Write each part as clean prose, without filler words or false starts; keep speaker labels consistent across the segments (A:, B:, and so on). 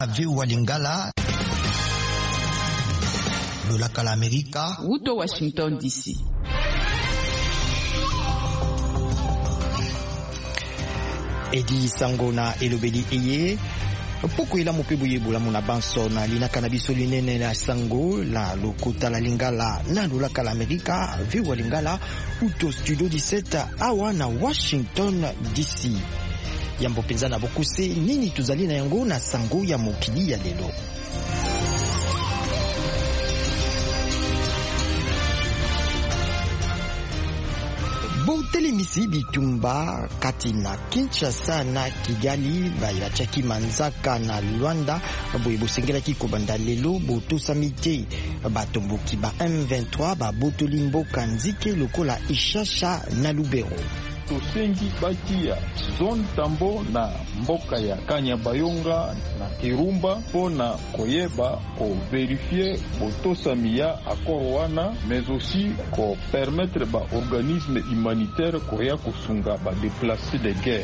A: VOA Lingala, Lolaka la Amerika,
B: Wuto Washington DC.
C: Edi Sango na elobeli eye poko ila mopebu yebola mona banso na linaka na biso linene la Sango la lokota la Lingala na Lolaka la Amerika VOA Lingala uto studio 17 awa na Washington DC. Yambo penza na bokuse nini tuzali na yango na Sango ya mokili ya lelo. Botelemisi bitumba kati na Kinshasa na Kigali bayachaki manzaka na Luanda boye bosengelaki kobanda lelo botosamite batomboki ba M23 babotoli mboka nzike lokola Ishasha na Lubero.
D: Tosengi batia zone tambo na mboka ya Kanyabayonga na Kirumba pona koyeba ko verifier botosami ya accord wana mais aussi ko permettre ba organisme humanitaire koya kosunga ba déplacés de guerre.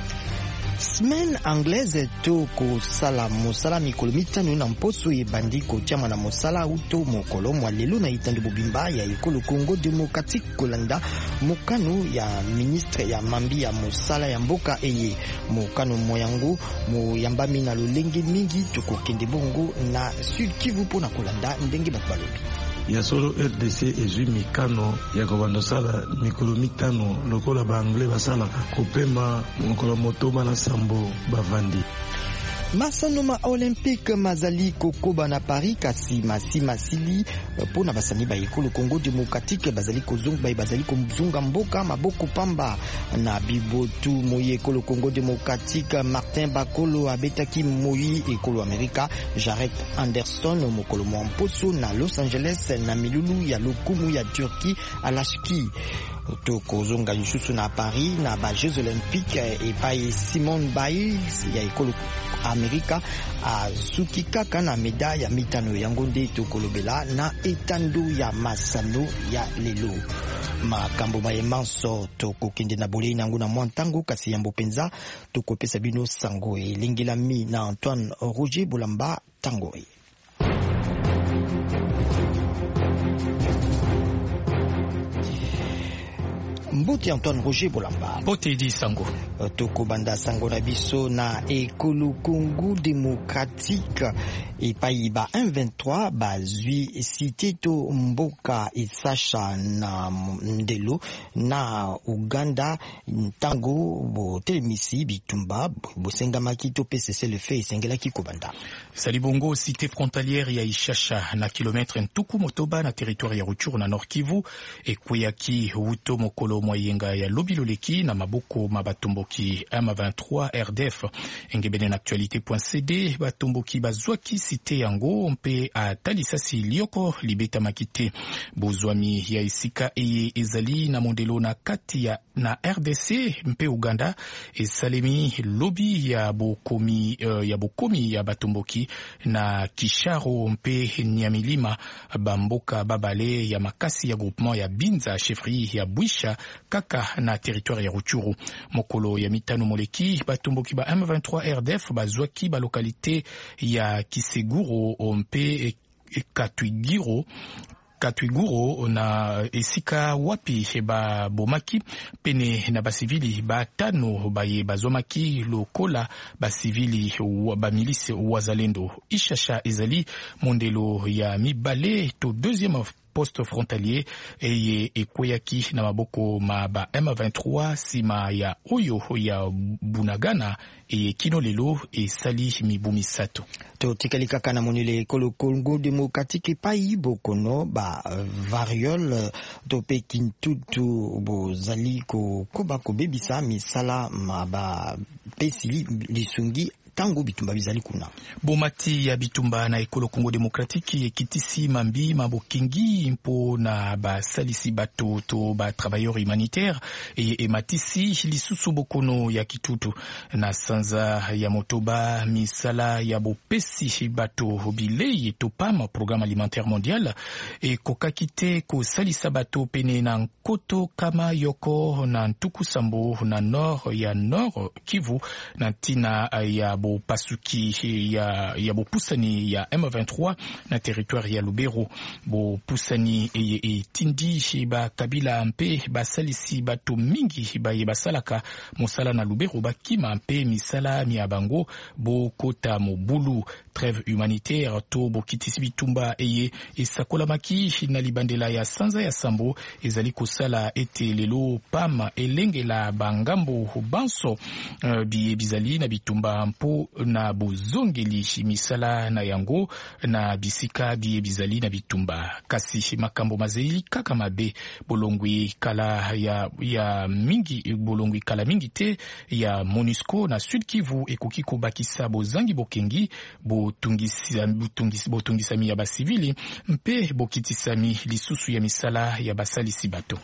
C: Semaine anglaise to ko sala mosala mikolo mitano na mposo ebandi kotiama na mosala uto mokolo mwa lelo na itando bobimba ya ekolo Congo Democratique kolanda mokano ya ministre ya mambi ya mosala ya mboka eye mokano moyango moyambami na lolenge mingi tokokende bongo na Sud Kivu pona kolanda ndenge batbalobi
E: ya solo RDC ezwi mikano ya kobandosala mikolo mitano lokola ba-anglais basalaka kopema mokolo motoba na sambo bavandi.
C: Masanoma olympique mazali kokoba na Paris kasi masili pona basani ba ekolo Congo Democratique bazali kozunga bazali komzunga mboka maboko pamba na bibotu moyi ekolo Congo Democratique Martin Bakolo abetaki moyi ekolo Amerika Jared Anderson mokolo mwamposo na Los Angeles na milulu ya lokumu ya Turquie alashki toko zonga lisusu na Paris na ba Jeux Olympiques epai Simone Biles ya ekolo Amerika azuki kaka na medaille ya mitano yango nde tokolobela na etando ya masano ya lelo. Makambo mayemanso tokokende na bolei nango na mwantango kasi yambo penza tokopesa bino sango elengelami na Antoine Roger Bolamba tango. Mbote Antoine Roger Bolamba.
F: Mbote di sango.
C: Toko banda sango na biso na ekolo Congo Democratique epai ba M23 bazwi cité to mboka Ishasha na ndelo na Uganda ntango botelemisi bitumba bosengamaki to PCC le fait esengelaki kobanda.
F: Salibongo cité frontalière ya Ishasha na kilomètre ntuku motoba na territoire ya Rutshuru na Nord Kivu ekweyaki uto mokolo moyenga ya lobiloleki na maboko mabatomboki M23 RDF engebene na actualité.cd batomboki bazwaki cité yango mpe atalisasi lioko libeta makite bozwami ya isika eye ezali na mondelo na kati ya na RDC mpe Uganda esalemi lobi ya bokomi ya batomboki na Kisharo mpe Nyamilima bamboka babale ya makasi ya groupement ya Binza chefferie ya Bwisha kaka na territoire ya Rutshuru mokolo ya mitano moleki batomboki ba M23 RDF bazwaki ba localité ya Kiseguro mpe Katwiguro na esika wapi ba bomaki pene na basivili batano baye bazomaki lokola basivili ba milice wazalendo Ishasha ezali mondelo ya mibale to deuxième poste frontalier eye ekweyaki na maboko ba M23 sima ya oyo ya Bunagana e kino lelo esali mibumi sato
C: to tikalikaka na monile ekolo Congo Democratique pai bokono ba variole to pekintutu bozali koba kobebisa misala ba pesili lisungi tango bitumba bizali kuna
F: bomati ya bitumba na ekolo Congo Democratique ekitisi mambi mabokingi mpo na basalisi bato to ba travailleurs humanitaires e matisi lisusu bokono ya kitutu na sanza ya motoba misala ya bopesi bato bilei to PAM programme alimentaire mondial e kokakite ko salisa bato pene na Nkoto kama yoko na Ntuku Sambo na nord Kivu na tina ya bo pasuki ya bo pusani ya M23 na territoire ya Lubero. Bo pusani e tindi ba kabila mpe basalisi bato mingi baye basalaka mosala na Lubero bakima mpe misala mi abango bo kota mobulu. Trêve humanitaire to bo kitisi bitumba eye esakola maki na libandela ya sanza ya sambo ezali kosala ete lelo pam elengela bangambo banso bizali na bitumba mpo na bozongeli misala na yango na bisika bizali na bitumba kasi makambo mazeli kaka mabe bolongwi kala ya mingi bolongwi kala mingi te ya MONUSCO na Sud Kivu ekoki kobakisa bozangi bokengi botungisami ya basivili mpe bokitisami lisusu ya misala ya basalisi bato.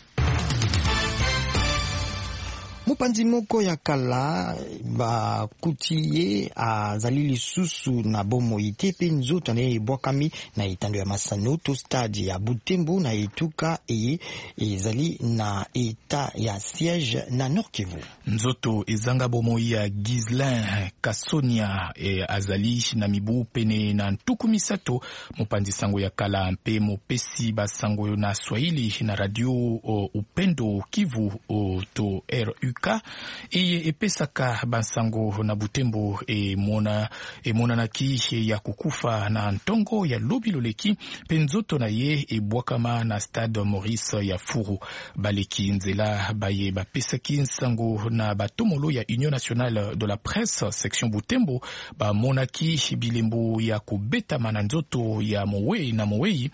C: Mopanzi moko ya kala bakutiye azali lisusu na bomoi te pe nzoto na ebwakami na etando ya Masano to stade ya Butembo na etuka ezali na eta ya siège na Nord Kivu.
F: Nzoto ezanga bomoi ya Gislin Kasonia azali na mibu pene na ntuku misato. Mopanzi sango ya kala mpe mopesi basango na Swahili na radio Upendo Kivu to RUK epesaka bansango na Butembo emonanaki ya kukufa na ntongo ya Lobiloleki pe nzoto na ye ebwakama na stade Maurice ya Furu. Baleki nzela baye bapesaki nsango na batomolo ya Union nationale de la presse section Butembo bamonaki bilembo ya kubetama na nzoto ya Mowei na Mowei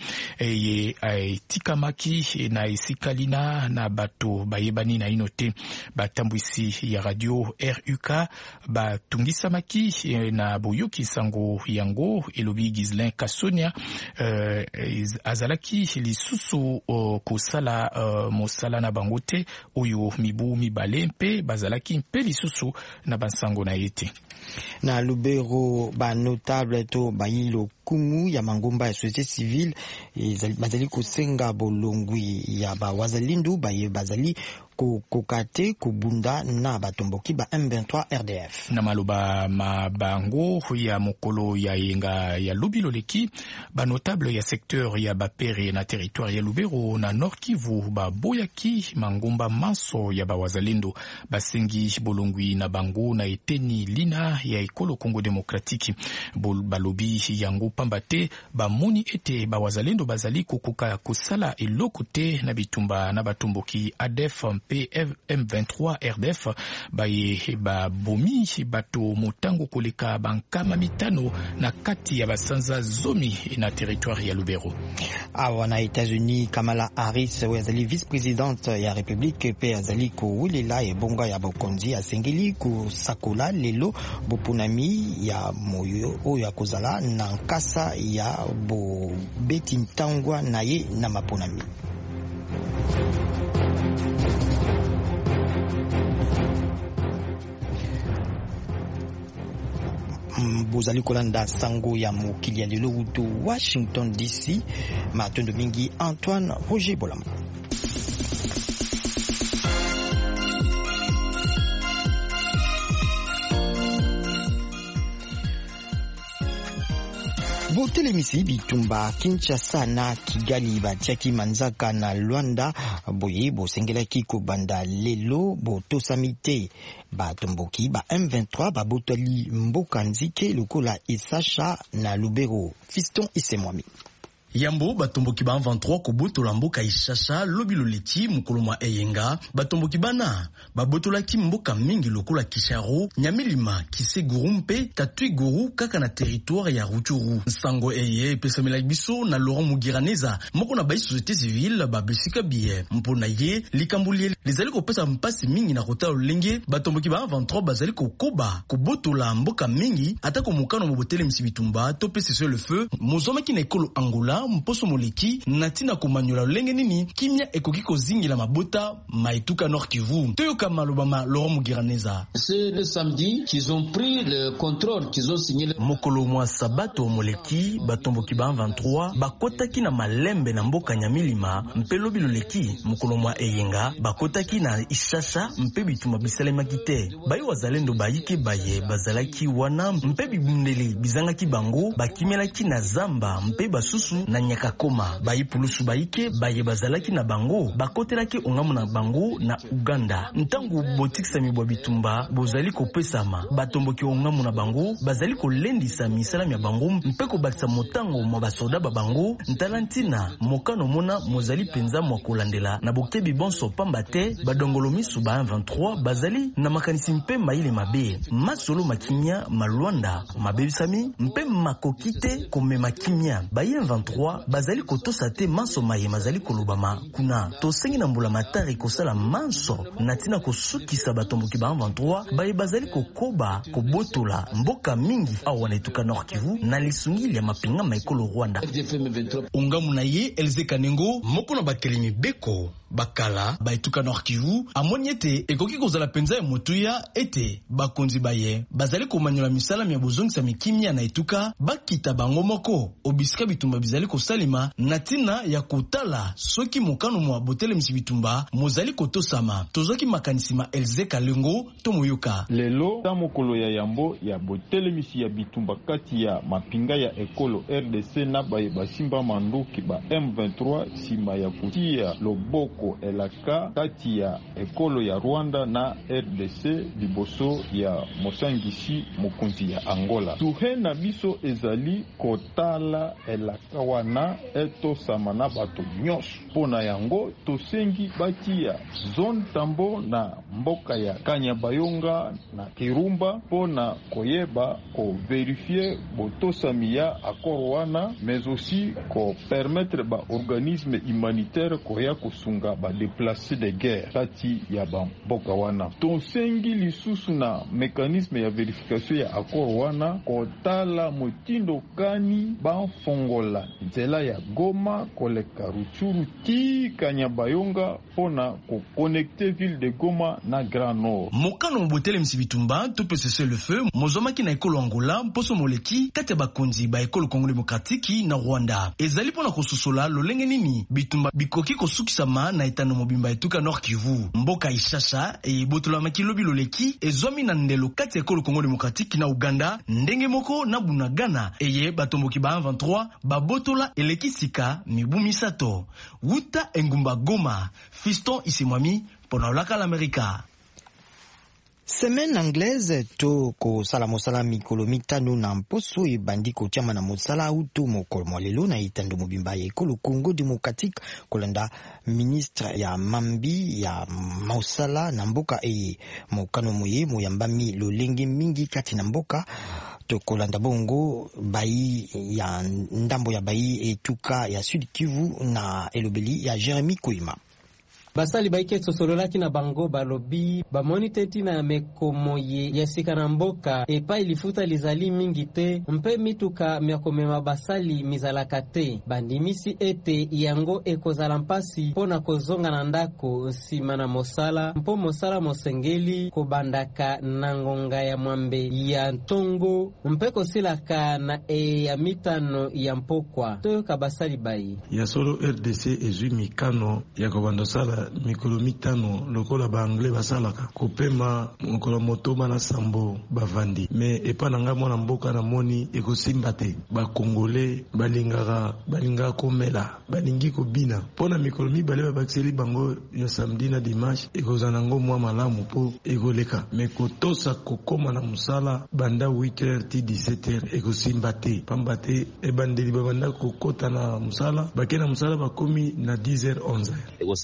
F: tikamaki na esikalina na bato bayebani na inote batambwisi ya radio RUK batungisamaki na boyoki sango yango elobi Gislin Kasonia azalaki lisusu kosala mosala na bangote oyo mibu mibale mpe bazalaki mpe lisusu na bansango na yete.
C: Na Lubero ba notable to bayilo kumu ya mangomba ya société civile bazali kosenga bolongwi ya ba wazalindu baye bazali kokate kubunda na batomboki ba M23 RDF.
F: Na maloba mabango ya mokolo ya yenga ya Lobiloleki ba notable ya secteur ya Bapere na territoire ya Lubero na Nord Kivu ba boyaki mangomba manso ya ba wazalindu basengi bolongwi na bango na eteni lina ya ekolo Congo Démocratique. Balobi yango pambate bamoni ete ba wazalendo bazali kokoka kosala eloko te na bitumba na batomboki ADF mpe M23 RDF baye babomi bato motango koleka bankama mitano na kati ya basanza zomi na territoire ya Lubero.
C: Awa na États-Unis Kamala Harris azali vice-présidente ya République pe azali kowulela ebonga ya bokonzi asengeli kosakola lelo bopunami ya moyo oyo akozala na nkasa ya bobeti ntangwa na ye na maponami. Bozali kolanda sango ya mokili ya lelo uto Washington DC. Matondo mingi Antoine Roger Bolama. Botelemisi bitumba Kinshasa na Kigali batiaki manzaka na Luanda boye bosengelaki kobanda lelo botosamite batomboki ba M23 babotali mboka nzike lokola Isasha na Lubero. Fiston Isemwami.
B: Yambo batomboki ba 23 kobotola mboka Ishasha Lobiloleki mukolo mwa eyenga batomboki bana babotolaki mboka mingi lokola Kisharo Nyamilima Kiseguru mpe Katwiguru kaka na territoire ya Rutshuru. Nsango eye pesamela biso na Laurent Mugiraneza moko na ba société civile babesika biye mpona ye likambulie lezali kopesa mpasi mingi na kota olenge batomboki ba 23 bazali kokoba kobotola mboka mingi atako mukano mobotele misibitumba to pese sur le feu mozomaki na ekolo Angola Bitumba mposo moleki natina komanyola lolenge nini kimia ekoki kozingila mabota maituka Nord Kivu. Toyoka malobama Laurent Mugiraneza.
G: C'est le samedi qu'ils ont pris le contrôle, qu'ils ont signé
B: mokolo mwa sabato moleki batomboki ba 23 bakotaki na malembe na mboka Nyamilima mpe lobi loleki mokolo mwa Eyenga bakotaki na Ishasha mpe Bitumba bisalemaki te. Bayi wazalendo bayike baye bazalaki wana mpe bibundeli bizangaki bango bakimelaki na Zamba mpe basusu na Nyakakoma. Bayi pulusu bayike baye bazalaki na bango bakotelaki ongamu na bango na Uganda. Ntangu botikisa mibwa Bitumba bozali kopesama batomboki ongamu na bango bazali kolendisa misala ya bango mpe kobatisa motango mwa basoda babango ntalantina mokano mona mozali penza mwa kolandela na bokebi bonso pamba te badongolo misu ba 23 bazali na makanisi mpe maile mabe masolo makimia malwanda mabebisami mpe makokite komema kimia ba 23 bazali kotosa te manso maye mazali kolobama kuna tosengi na mbula matari kosala manso natina kosukisa batomboki ba 23 baye bazali kokoba kobotola mboka mingi awa na etuka Nord Kivu na lisungili ya mapinga maikolo Rwanda. Ongamu na ye Elze Kanengo moko na batelemi beko bakala baituka Nord Kivu amonyete ekoki kozala penza ya motuya ete bakonzi baye bazali komanyola misala ya bozongisa mikimia na etuka bakita bango moko obisika Bitumba bizali kosalima natina ya kotala soki mokano mwa botele misi Bitumba mozali kotosama tozoki makanisima Elze Kanengo tomoyoka
D: lelo ta mokolo ya yambo ya botele misi ya Bitumba kati ya mapinga ya ekolo RDC na baye basimba manduki ba M23 sima ya kutia loboko elaka kati ya ekolo ya Rwanda na RDC liboso ya mosangisi mokonzi ya Angola. Tuhe na biso ezali kotala elaka wana eto samana bato nyos. Pona yango tosengi bati ya zone tambo na mboka ya Kanyabayonga na Kirumba pona koyeba ko vérifier botosami ya akoro wana mais aussi ko permettre ba organisme humanitaire koya kusunga ba déplacés de guerre kati ya ba mboka wana. Tosengi lisusu na mécanisme ya vérification ya akoro wana kotala motindo kani ba fongola nzela ya Goma koleka Ruchuru ti Kanyabayonga pona ko connecter ville de Goma na Grand Nord.
B: Mokano mbotele msi Bitumba tope cesser le feu mozomaki na ekolo Angola mposo moleki kati ya bakonzi ba ekolo Congo Démocratique na Rwanda. Ezali pona kososola lolenge nini Bitumba bikoki kosukisama na etano mobimba etuka Nord Kivu. Mboka Ishasha botola makilobi loleki ezwami na ndelo kati ya ekolo Congo Démocratique na Uganda ndenge moko na Bunagana eye batomboki ba 23 babotola eleki sika mibu misato. Wuta engumba Goma Fiston Isimwami pona olaka l'Amerika.
C: Semaine anglaise to ko sala mosala mikolo mitano na mposo ebandi kotiama na mosala uto mokolo molelo na itando mobimba ya ekolo Congo Démocratique kolanda ministre ya mambi ya mosala na mboka mokano moye moyambami lolenge mingi kati na mboka to kolanda bongo bayi ya ndambo ya bayi etuka ya Sud Kivu na elobeli ya Jeremy Koima.
H: Basali baike sosololaki na bango balobi bamoni teti na mekomoye ya sika na mboka epa ilifuta lizali mingi te mpe mituka miakomema basali mizalaka te bandimisi ete yango ekozala mpasi pona kozonga na ndako nsima na mosala mpo mosala mosengeli kobandaka na ngonga ya mwambe ya ntongo mpe kosilaka na ya mitano ya mpokwa toyoka basali bayi
E: ya solo RDC ezwi mikano ya kobandosala mikolo mitano lokola ba anglais basalaka kopema mokolo motoba na sambo bavandi me epa nanga mwana mboka na moni ekosimba te ba congolais balinga komela balingi kobina pona mikolo mibale babakiseli bango ya samedi na dimanche ekozana ngo mwa malamu po ekoleka me kotosa kokoma na musala banda 8h ti 17h ekosimba te pamba te ebandeli babanda kokota na musala bakena musala bakomi na 10h 11h
I: ekosimba te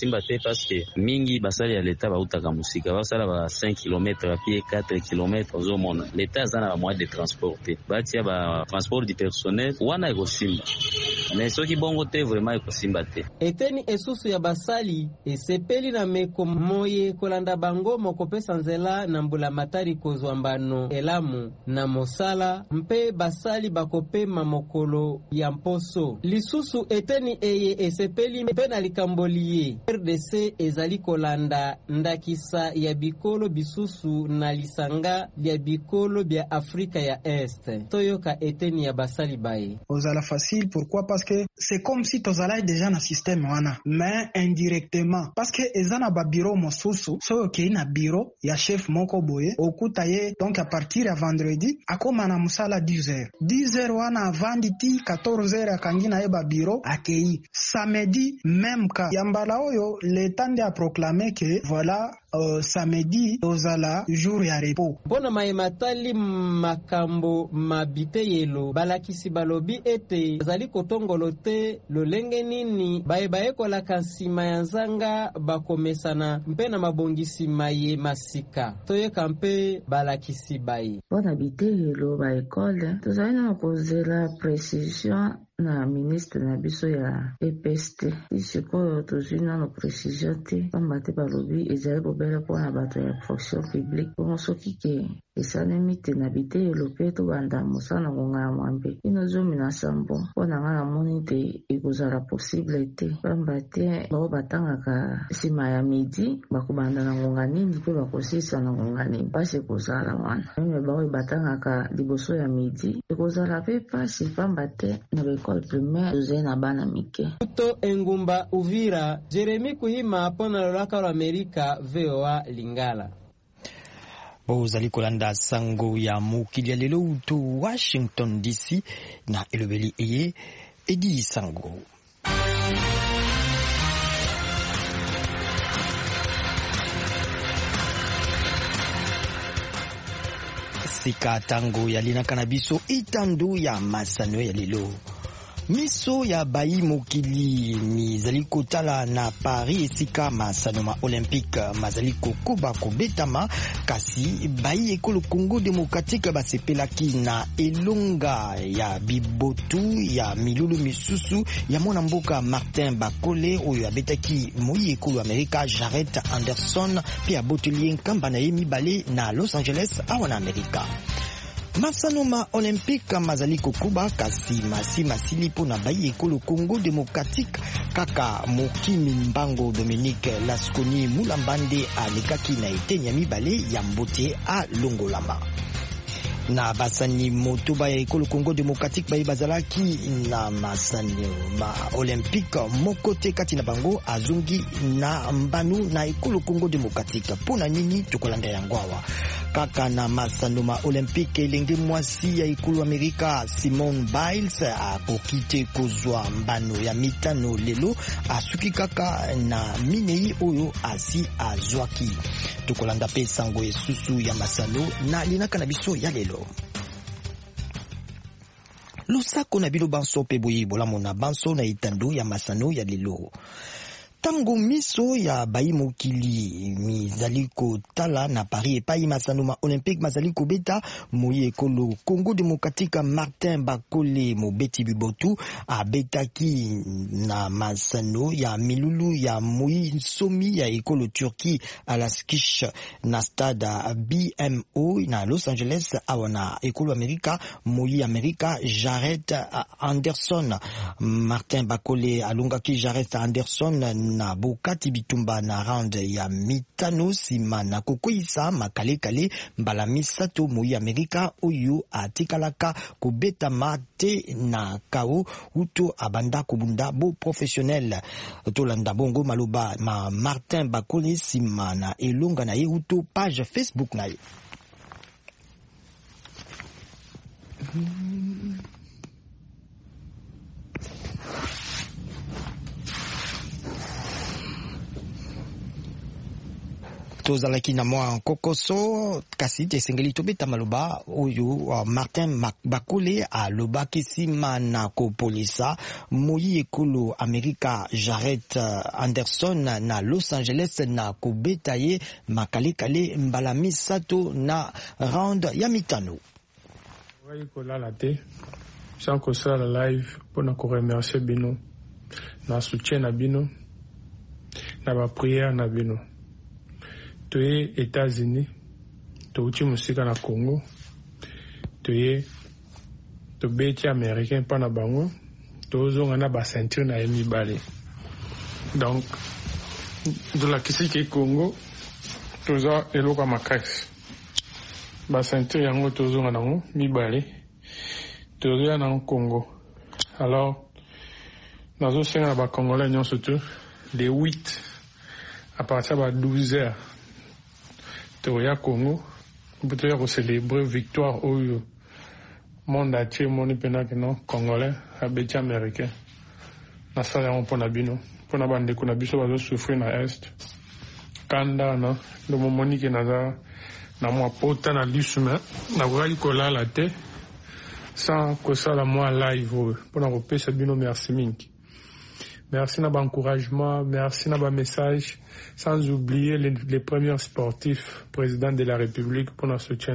I: parce que mingi basali ya leta bautaka musika basala ba 5 km à pied 4 km au monde leta zana ba moyen de transporter batia ba transport du personnel wana ekosimba mais soki bongo te vraiment ekosimba te.
H: Eteni esusu ya basali esepeli na meko moye kolanda bango mokopesa nzela na mbula matari kozwa mbano elamu na mosala mpe basali bakopema mokolo ya mposo. Lisusu eteni eye esepeli mpe na likamboliye RDC ezali kolanda ndakisa ya bikolo bisusu na lisanga ya bikolo bya Afrika ya Est. Toyoka eteni ya basali baye.
J: Ozala facile, pourquoi? Parce que c'est comme si tozala déjà na système wana, mais indirectement. Parce que ezana ba bureau mosusu, so okay na bureau ya chef moko boye, okuta ye, donc à partir ya vendredi, akoma na musala 10h. 10h wana avanditi 14h akangina ye ba bureau akei. Samedi même ka yambala oyo l'État a proclamé que voilà samedi ozala jour ya repos.
H: Bona maematali makambo mabite yelo balakisi balobi ete zali kotongolo te lolenge nini baye kola kansima ya nzanga bakomesana mpe na mabongisi maye masika. Toyeka mpe balakisi baye.
K: Bona bite yelo ba ekole tozali na kozela precision na ministre na biso ya EPST. Isikoyo tozina na precision te pamba te balobi ezali bobele mpona bato ya fonction publique bongo soki ke esalemi te na biteyelo mpe tobanda mosala ngonga ya mwambe ino zomi na sambo mpona nga namoni te ekozala possible te pamba te bao batangaka nsima ya midi bakobanda na ngonga nini mpe bakosilisa na ngonga nini pasi ekozala wana meme bao batangaka liboso ya midi ekozala mpe pasi pamba te na baekole primaire tozali na bana mike.
H: Kuto engumba Uvira, Jeremy Kuhima mpona lolaka lwa Amerika VOA Lingala.
C: Bozali kolanda sango ya mokili ya lelo uto Washington DC na elobeli eye Edi Sango. Sika tango ya linaka na biso itando ya masano ya lelo. Miso ya bayi mokili mizali kotala na Paris esika masanoma olympique mazali kokoba kobetama kasi bayi ekolo Congo démocratique basepelaki na elonga ya bibotu ya milulu misusu ya mwana mboka Martin Bakole oyo abetaki moyi ekolo Amerika Jared Anderson pe aboteli nkamba na ye mibale na Los Angeles awa na Amerika. Masanoma olympique mazali kokuba kasi masili pona bayi ekolo Congo démocratique kaka mokimi mbango Dominique Lasconi Mulambande alekaki na etenya mibale ya mbote a Longolama. Na basani motoba ya ekolo Congo démocratique bayi bazalaki na masani olympique mokote kati na bango azungi na mbanu na ekolo Congo démocratique pona nini tokolanda yangwawa kaka na masanoma olympique elenge mwasi ya ekolo Amerika Simone Biles akokite kozwa mbano ya mitano lelo asuki kaka na minei oyo asi azwaki tokolanda pe sango esusu ya masano na linaka na biso ya lelo. Lusako na bilo banso pe boyi bolamo na banso na itando ya masano ya lelo. Tango miso ya bayi mokili mizali kotala na Paris epai masanoma olympique mazali kobeta moyi ekolo Congo démocratique Martin Bakole mobeti bibotu abetaki na masano ya milulu ya moyi somi ya ekolo Turki Alaskish na stade BMO na Los Angeles awana ekolo Amerika moyi Amerika Jared Anderson. Martin Bakole alungaki Jared Anderson na bokati bitumba na round ya mitano sima na kokoisa makale mbala misato moyi Amerika oyo atikalaka kobeta mate na kao uto abanda kobunda bo professionnel tolanda bongo maloba ma Martin Bakole sima na elonga na ye uto page Facebook na ye. tozalaki na mwa kokoso kasi tesengeli tobeta maloba oyo Martin Bakole alobaki nsima na kopolisa moyi ekolo Amerika Jared Anderson na Los Angeles na kobeta ye makalekale mbala misato na round ya mitano.
L: Kolala te sans kosala live mpona koremercie bino na soutien na bino na bapriere na bino. Toye États-Unis, touti musika na Congo, toye tobeti américain pa na bango, tozonga na ba ceinture na mibale. Donc de la kisiki Congo, toza eloko makasi. Ba ceinture yango tozonga nango mibale. Toza na Congo. Alors nazo senga ba Congolais nyon surtout les 8 à partir de 12 heures. Toya Congo, pour te célébrer victoire au monde entier, mon pena que non Congolais, abeti américain. Na sala on pona bino, pona bande kuna biso bazo souffrir na est. Kanda na do momoni ke na mwa pota na lusuma, na wali kola la te sans que ça la moi live pona ko pesa bino merci mingi. Merci na encouragement, merci na message, sans oublier les premiers sportifs, président de la République pour notre soutien.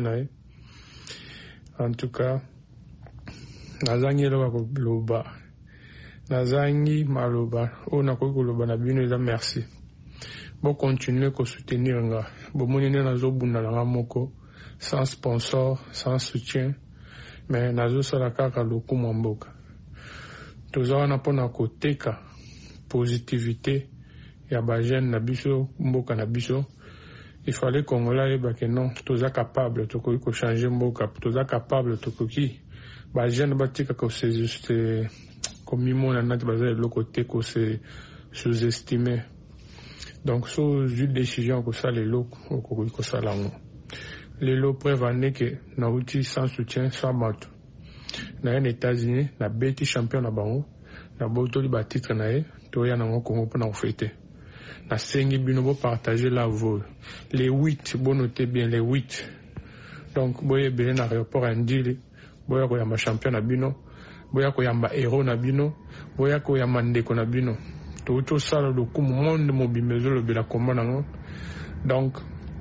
L: En tout cas, nazangi loba, nazangi maloba, on a loba na bino eza merci. Bon continuer ko soutenir nga, bon monene nazo bunda na moko, sans sponsor, sans soutien, mais nazo sala kaka lokumu mboka. Toza na pona ko teka positivité ya ba jeune na biso mboka na biso. Il fallait Congolais ba que non toza capable to ko changer mboka, toza capable to ko ki ba jeune ba tika ko c'est juste comme mona na ba za le côté ko c'est sous-estimé. Donc so une décision ko ça les loko ko ça là les lo prévaner que na uti sans soutien sans bato na les États-Unis na beti champion na bango na boto li ba titre na e toya na Congo pour na fêter. Na sengi bino bo partager la vol. Les 8, bon notez bien les 8. Donc boye bien na aéroport Ndili, boya ko yamba champion na bino, boya ko yamba héros na bino, boya ko yamba ndeko na bino. To sala le coup monde mobimezo le bela komona ngo. Donc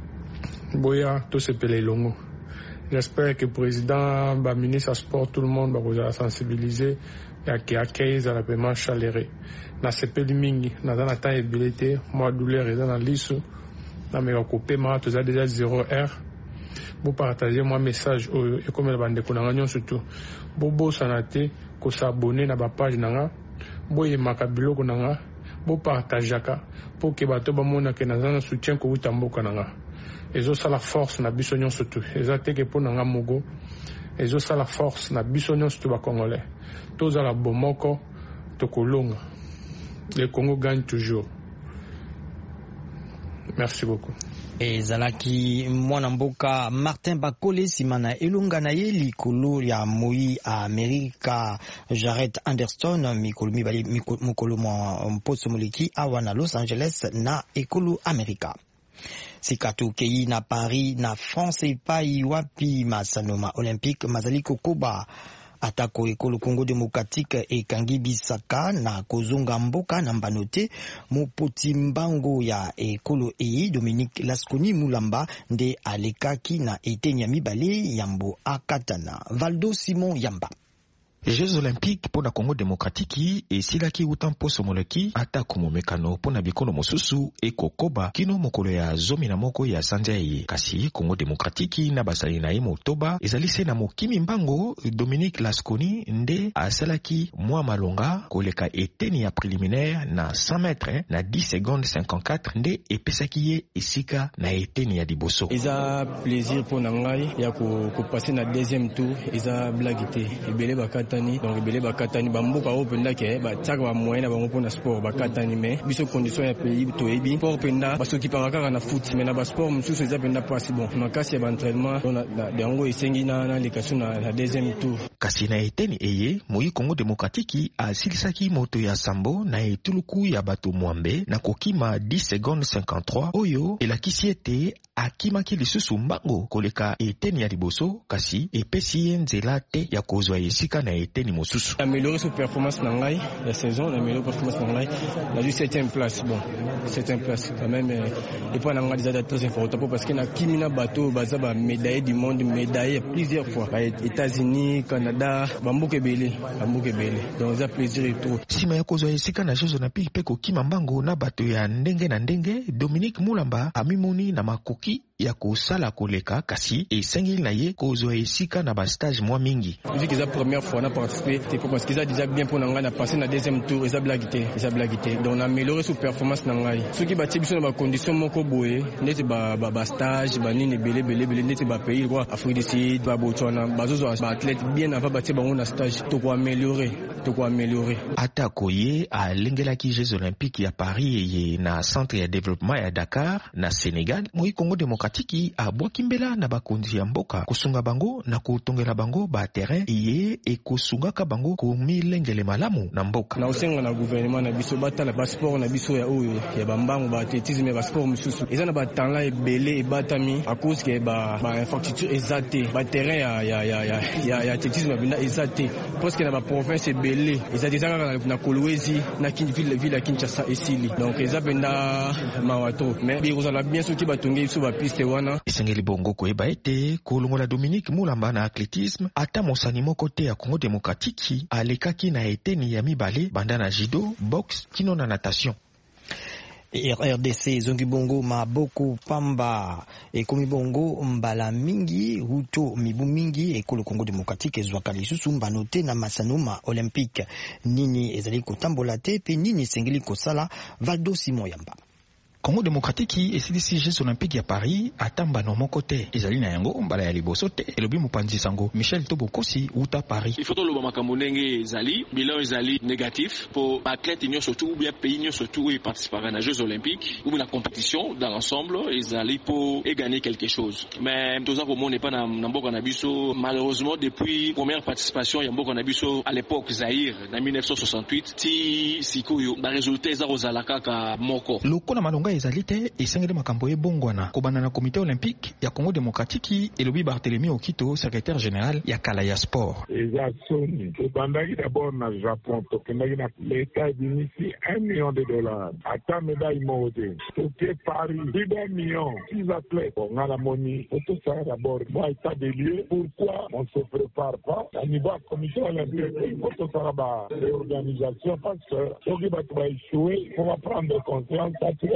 L: boya to se pele longo. J'espère que le président, le ministre à sport, tout le monde va sensibiliser et qui accueille la paiement chaleureux. Na sepeli mingi, na dans la temps ébélité, moi douleur est dans la liste, na me coupé ma tout ça déjà 0R. Vous partagez mon message et comme le bande konanganyo surtout. Bobo sanate ko s'abonner na ba page nanga, boye makabilo konanga, bo partageaka pour que bato ba mona ke na zana soutien ko utamboka nanga. Ezo ça la force na bisonyon surtout. Ezate ke po nanga mogo. Ezo ça la force na bisonyon surtout ba Congolais. Toza la bomoko to kolonga. Le Congo gagne toujours. Merci beaucoup.
C: Ezalaki mwana mboka Martin Bakole simana elunga na ye likolo ya moi Amerika Jared Anderson mikolo mposo moleki awa na Los Angeles na ekolo Amerika. Sikatu kei na Paris na France epai wapi masanoma olympique mazali kokoba atako ekolo Congo démocratique ekangi bisaka na kozonga mboka na mbanote mopoti mbango ya ekolo Dominique Lasconi Mulamba nde alekaki na etenya mibale yambo akatana. Valdo Simon Yamba.
M: Jeux olympiques pour la Congo démocratique et silaki utampo somoleki atako momekano pour na bikolo mosusu e kokoba kino mokolo ya zomi na moko ya sanjaye kasi Congo démocratique na basali na imo toba ezalise na mokimi mbango Dominique Lasconi nde asalaki mwa malonga koleka eteni ya préliminaire na 100 mètres na 10 secondes 54 nde epesaki ye esika na eteni ya diboso.
N: Eza plaisir pour nangai ya ko passer na deuxième tour eza blagité ebele bakata bakatani donc ebele bakatani bamboka oyo mpenza ke batiaka bamoyen na bango mpona sport bakatani mais biso condition ya pays toyebi sport mpenza basokipaka kaka na foot mais na basport mosusu eza mpenza mpasi bon makasi ya baentraînement yango esengi na lekation na deuxième tour.
M: Kasi na eteni eye moi Congo Démocratique asilisaki moto ya sambo na etuluku ya bato mwambe na kokima 10 secondes 53 oyo elakisi ete akimaki lisusu mbango koleka eteni ya liboso kasi epesi ye nzela te ya kozwa esika na eteni mosusu.
N: Améliorer sa performance na ngai la saison, améliorer performance na ngai na ju 7e place. Bon, 7e place quand même et pas na ngai déjà très important parce que na kimina bato baza ba médaille du monde, médaille plusieurs fois. États-Unis, Canada, bambuke belé. Donc ça plaisir et tout.
M: Sima ya kozwa esika na Jeux Olympiques pe kokima mbango na bato ya ndenge na ndenge, Dominique Mulamba amimoni na makoki ya kosala koleka kasi esengeli na ye kozwa esika na ba stage mwa mingi.
N: Vu que c'est la première fois on a participé, c'est parce qu'ils a déjà bien pour nanga na passer na deuxième tour, ils a blaguité. Donc on a amélioré sa performance nanga. Ceux qui bati biso na ba condition moko boye, neti ba stage, ba nini belé neti ba pays quoi, Afrique du Sud, ba Botswana, bazozo ba athlète bien avant bati bango na stage, to ko améliorer.
M: Atako ye alengelaki Jeux Olympiques ya Paris ye na centre ya développement ya Dakar na Sénégal, moi Congo Démocratique abwaki mbela na bakonzi ya mboka kosunga bango na kotongela bango ba terrain ye ekosungaka bango komilengele malamu na mboka.
N: Na osenga na gouvernement na biso batala ba sport na biso ya oyo ya bambango ba athlétisme ba sport mususu. Eza na ba talent ebele ebatami à cause que ba infrastructure ezate, ba terrain ya athlétisme binda ezate. Parce que na ba province ebele ezate zaka na Kolwezi na ville ya Kinshasa esili. Donc eza benda mawato. Mais bizala bien soki batongi biso ba piste wana.
M: Esengeli bongo koyeba ete kolongola Dominique Mulamba na athlétisme ata mosani moko te ya Congo Démocratique alekaki na eteni ya mibale banda na judo, boxe kino na natation.
C: RDC zongi bongo maboko pamba ekomi bongo mbala mingi huto mibu mingi ekolo Congo Démocratique ezwaka lisusu mbano te na masanoma olympique nini ezali kotambola te pe nini sengeli kosala Valdo Simon Yamba.
M: Congo Démocratique esilisi Jeux Olympiques ya Paris atamba no moko te ezali na yango mbala ya liboso te elobi mopanzi sango Michel Tobokosi uta Paris.
O: Il faut lo makambo ndenge ezali bilan ezali négatif pour athlète nyonso surtout ou bien pays nyonso surtout et participer à Jeux Olympiques ou la compétition dans l'ensemble ezali pour gagner quelque chose. Mais toza ko mona pas na mboka na biso malheureusement depuis première participation ya mboka na biso à l'époque Zaïre en 1968 ti sikoyo ba résultat za rozalaka ka moko.
M: Lokola malonga ezalite esengeli makambo ebongwana kobana na comité olympique ya Congo Démocratique elobi Barthélemy Okito secrétaire général ya kala ya sport.
P: Ezasoni tobandaki d'abord na Japon tokendaki na l'États-Unis $1 million ata médaille mode toke Paris plus d'1 million 6 athlètes on a la moni tout ça d'abord moi état des lieux pourquoi on se prépare pas à niveau comité olympique il faut tout ça ba l'organisation parce que toki ba échouer on va prendre conscience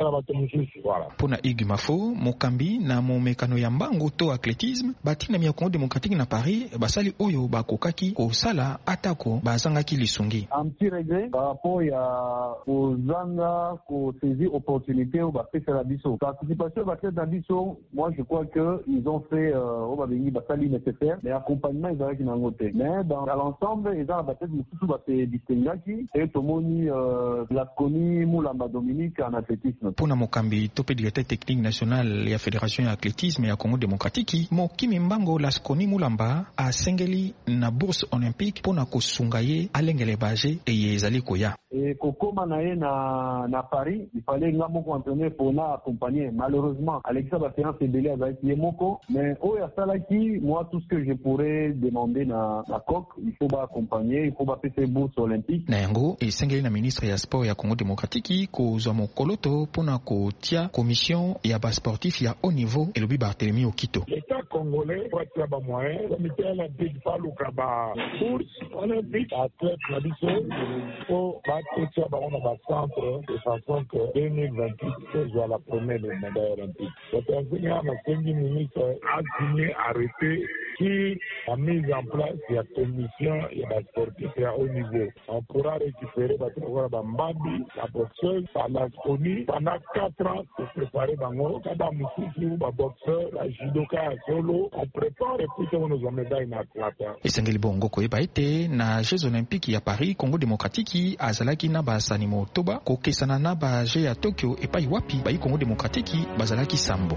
M: Pona Igmafo, Mokambi na momekano ya mbango to athlétisme batina ya Congo Démocratique na Paris basali oyo bakokaki kosala atako bazangaki lisungi.
Q: Un petit regret par rapport à kozanga ko saisir opportunité au bapesa la biso. Participation bapesa la biso, moi je crois que ils ont fait au babengi basali nécessaire mais accompagnement ils avaient nango te. Mais dans l'ensemble ils ont bapesa mususu bapesa distingaki et tomoni la koni Mulamba Dominique en athlétisme.
M: Pona Mokambi tope directeur technique national ya fédération ya athlétisme ya Congo Démocratique Mokimi Mbango Laskoni Mulamba a sengeli na bourse olympique pona kosunga ye alengele baje e ezali koya.
Q: Et kokoma na ye na Paris il fallait ngamoko entraîner pour na accompagner malheureusement Alexa Baséance Ebele azaki yemoko mais oya salaki moi tout ce que je pourrais demander na COC il faut ba accompagner il faut ba faire bourse olympique.
M: Na yango e sengeli na ministre ya sport ya Congo Démocratique ko zwa mokoloto pona kotia commission ya ba sportif ya haut niveau elobi Barthélemy Okito.
P: L'État congolais doit avoir ba moyen comité olympique pas le kaba bourse olympique athlète na biso pour batetia ba on ba centre de façon que 2028 soit la première médaille olympique. C'est un signe à ma ministre a signé arrêté qui a mis en place la commission et la sportive à haut niveau. On pourra récupérer la Bambabi, la boxeuse, la Sony pendant 4 ans pour préparer Bango, Kada Mususu, la boxeur, la judoka à solo. On prépare et puis on nous a médaille na Atlanta.
M: Esengeli bongo koyeba ete na Jeux Olympiques ya Paris, Congo Démocratique azalaki na basani motoba kokesana na ba Jeux ya Tokyo epai wapi ba Congo Démocratique bazalaki sambo.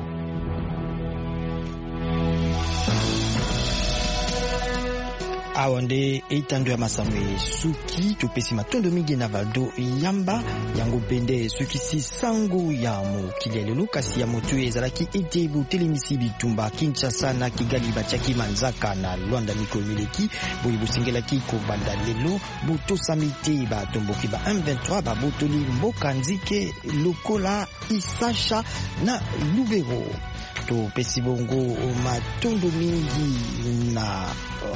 C: Awande eitando ya masamwe suki tupesi matondo mingi na valdo yamba yango bende suki si sango ya mokili lelo kasi ya motu ezalaki ete butelemisi bitumba Kinshasa na Kigali batiaki manzaka na Luanda mikolo mileki boyi busingelaki ko banda lelo boto samite ba tomboki ba M23 ba botoli mboka nzike lokola Isasha na Lubero to pesi bongo matondo mingi na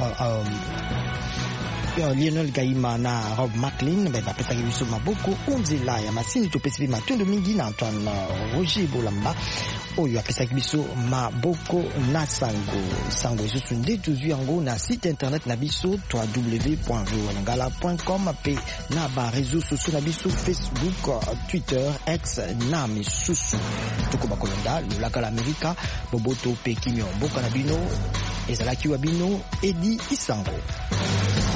C: Lionel Gaima na Rob McLean bapesaki biso maboko onzela ya masini topesi matondo mingi na Antoine Roger Bolamba oyo apesaki biso maboko na sango esusu nde tozwi yango na site internet na biso www.voalingala.com pe na ba réseaux sociaux na biso Facebook, Twitter, X na misusu tokoba kolonda lolaka la Amerika boboto pe kimio mboka na bino ezalaki wa bino Edi Isango.